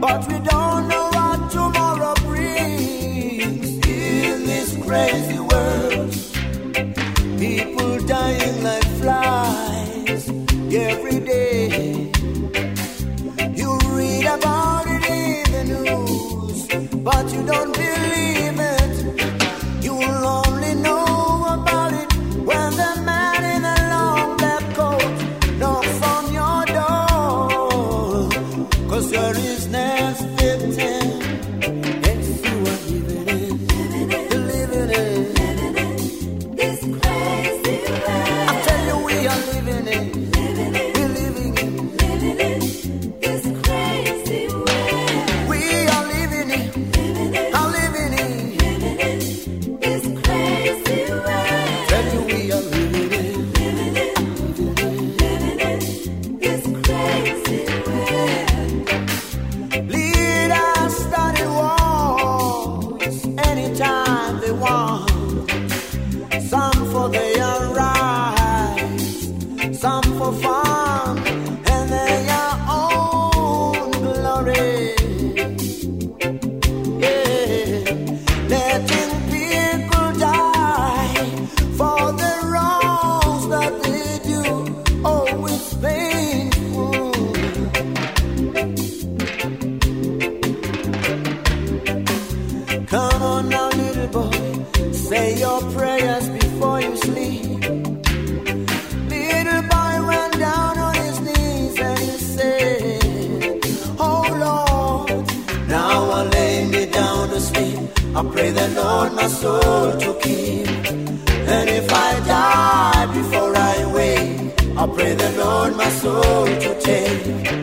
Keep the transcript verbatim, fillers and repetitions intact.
but we don't know what tomorrow brings. In this crazy world, people dying like flies every day. You read about it in the news, but you don't believe it. You'll only know about it when the man in a long black coat knocks on your door. Cause you're his next victim. Yes, you are living it, living it, living it, this crazy world. I tell you we are living it, living it, we're living it, living it, this crazy world. We are living it, living it, I'm living it, living it, this crazy world. Tell you we are living it, living it, living it, this crazy world. Leaders started wars anytime they want. Some for their rights, some for fun and their own glory. Yeah, letting people die for the wrongs that they do. Oh, it's painful. Come on now, little boy, say your prayers before you sleep. Little boy went down on his knees and he said, oh Lord, now I lay me down to sleep. I pray the Lord my soul to keep. And if I die before I wake, I pray the Lord my soul to take.